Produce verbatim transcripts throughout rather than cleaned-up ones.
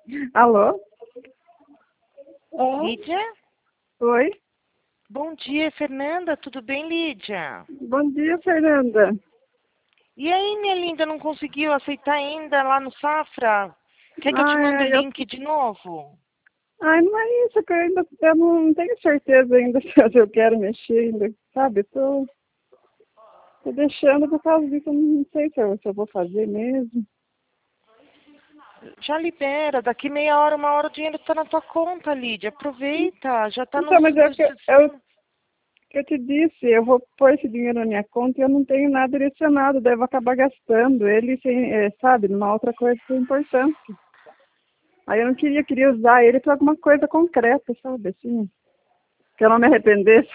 Alô? É? Lídia? Oi? Bom dia, Fernanda. Tudo bem, Lídia? Bom dia, Fernanda. E aí, minha linda, não conseguiu aceitar ainda lá no Safra? Quer que eu te mande o Ai, eu... link de novo? Ai, não é isso, que eu ainda eu não tenho certeza ainda se eu quero mexer ainda, sabe? Tô, tô deixando por causa disso, eu não sei se eu, se eu vou fazer mesmo. Já libera. Daqui meia hora, uma hora, o dinheiro tá na tua conta, Lídia. Aproveita. Já tá Então, nos... mas é o nos... que eu, que eu te disse, eu vou pôr esse dinheiro na minha conta e eu não tenho nada direcionado, daí eu vou acabar gastando ele, sem, é, sabe, numa outra coisa que é importante. Aí eu não queria, queria usar ele para alguma coisa concreta, sabe, assim, que eu não me arrependesse.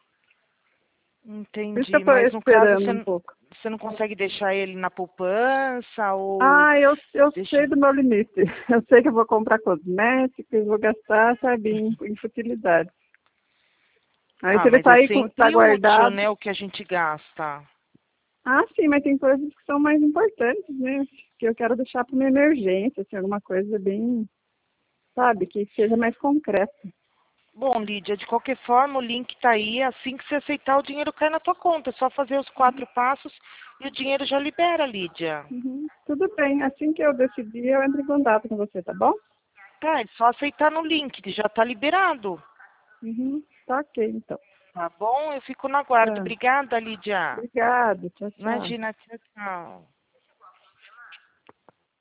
Por isso que eu Entendi. estou Mas, no caso, esperando você, um n- pouco. você não consegue deixar ele na poupança ou... Ah, eu, eu sei Deixa... do meu limite. Eu sei que eu vou comprar cosméticos, vou gastar, sabe, em, em futilidade. Aí Ah, se ele mas tá é aí, com- tá sempre útil, guardado. né, o que a gente gasta. Ah, sim, mas tem coisas que são mais importantes, né? Que eu quero deixar para uma emergência, assim, alguma coisa bem, sabe, que seja mais concreta. Bom, Lídia, de qualquer forma, o link tá aí. Assim que você aceitar, o dinheiro cai na tua conta. É só fazer os quatro passos e o dinheiro já libera, Lídia. Uhum. Tudo bem, assim que eu decidir, eu entro em contato com você, tá bom? Tá, é só aceitar no link, que já tá liberado. Uhum. Tá ok, então. Tá bom? Eu fico no aguardo. Tá. Obrigada, Lídia. Obrigada, tchau, tchau. Imagina, tchau, tchau.